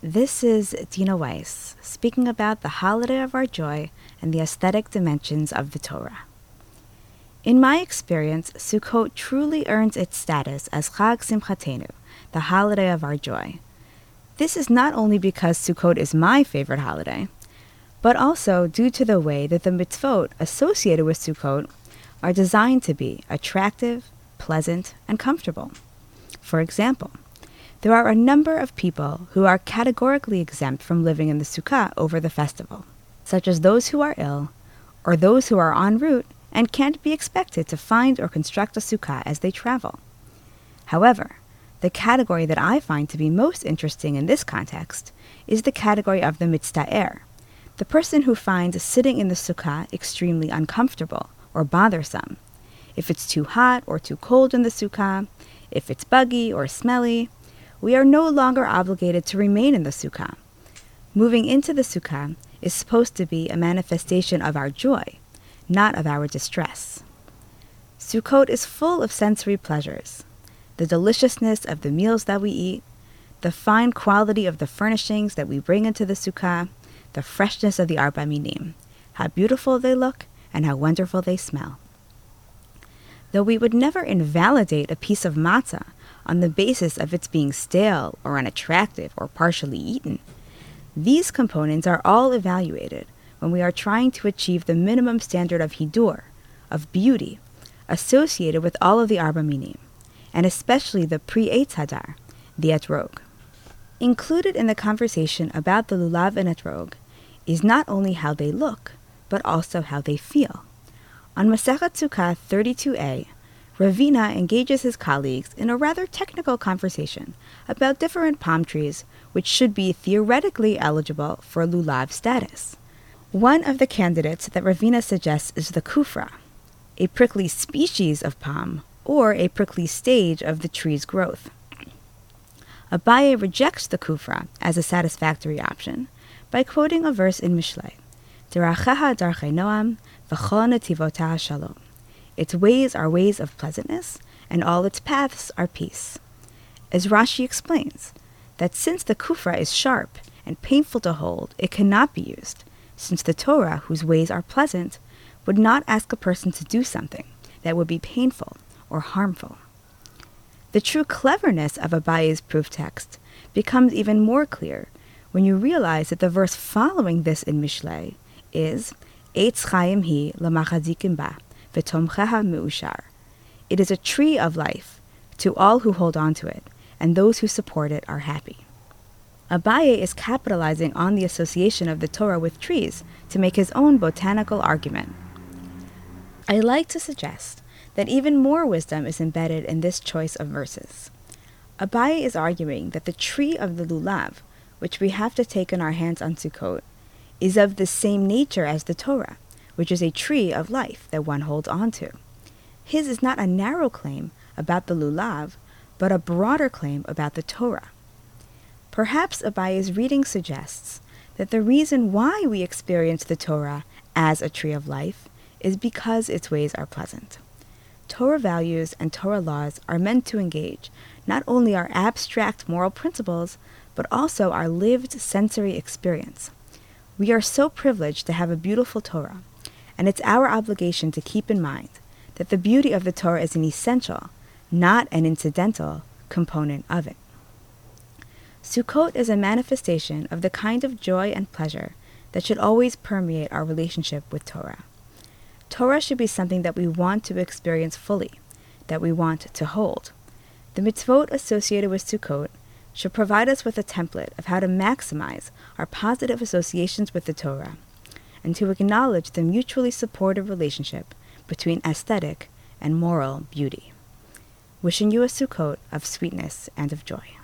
This is Dina Weiss, speaking about the holiday of our joy and the aesthetic dimensions of the Torah. In my experience, Sukkot truly earns its status as Chag Simchatenu, the holiday of our joy. This is not only because Sukkot is my favorite holiday, but also due to the way that the mitzvot associated with Sukkot are designed to be attractive, pleasant, and comfortable. For example, there are a number of people who are categorically exempt from living in the sukkah over the festival, such as those who are ill, or those who are en route and can't be expected to find or construct a sukkah as they travel. However, the category that I find to be most interesting in this context is the category of the mitzta'er, the person who finds sitting in the sukkah extremely uncomfortable or bothersome. If it's too hot or too cold in the sukkah, if it's buggy or smelly, we are no longer obligated to remain in the sukkah. Moving into the sukkah is supposed to be a manifestation of our joy, not of our distress. Sukkot is full of sensory pleasures. The deliciousness of the meals that we eat, the fine quality of the furnishings that we bring into the sukkah, the freshness of the arba minim, how beautiful they look and how wonderful they smell. Though we would never invalidate a piece of matzah on the basis of its being stale or unattractive or partially eaten, these components are all evaluated when we are trying to achieve the minimum standard of hidur, of beauty, associated with all of the arba minim, and especially the pre-Eitz Hadar, the etrog. Included in the conversation about the lulav and etrog is not only how they look, but also how they feel. On Masechet Sukkah 32a, Ravina engages his colleagues in a rather technical conversation about different palm trees which should be theoretically eligible for lulav status. One of the candidates that Ravina suggests is the kufra, a prickly species of palm or a prickly stage of the tree's growth. Abaye rejects the kufra as a satisfactory option by quoting a verse in Mishlei, Derachecha darchei noam v'chol netivotah shalom. Its ways are ways of pleasantness, and all its paths are peace. As Rashi explains, that since the kufra is sharp and painful to hold, it cannot be used, since the Torah, whose ways are pleasant, would not ask a person to do something that would be painful or harmful. The true cleverness of Abaye's proof text becomes even more clear when you realize that the verse following this in Mishlei is Eitz Chaim hi lamachadikim ba v'tomcheha me'ushar. It is a tree of life to all who hold on to it, and those who support it are happy. Abaye is capitalizing on the association of the Torah with trees to make his own botanical argument. I like to suggest that even more wisdom is embedded in this choice of verses. Abaye is arguing that the tree of the lulav, which we have to take in our hands on Sukkot, is of the same nature as the Torah, which is a tree of life that one holds on to. His is not a narrow claim about the lulav, but a broader claim about the Torah. Perhaps Abaye's reading suggests that the reason why we experience the Torah as a tree of life is because its ways are pleasant. Torah values and Torah laws are meant to engage not only our abstract moral principles, but also our lived sensory experience. We are so privileged to have a beautiful Torah, and it's our obligation to keep in mind that the beauty of the Torah is an essential, not an incidental, component of it. Sukkot is a manifestation of the kind of joy and pleasure that should always permeate our relationship with Torah. Torah should be something that we want to experience fully, that we want to hold. The mitzvot associated with Sukkot should provide us with a template of how to maximize our positive associations with the Torah, and to acknowledge the mutually supportive relationship between aesthetic and moral beauty. Wishing you a Sukkot of sweetness and of joy.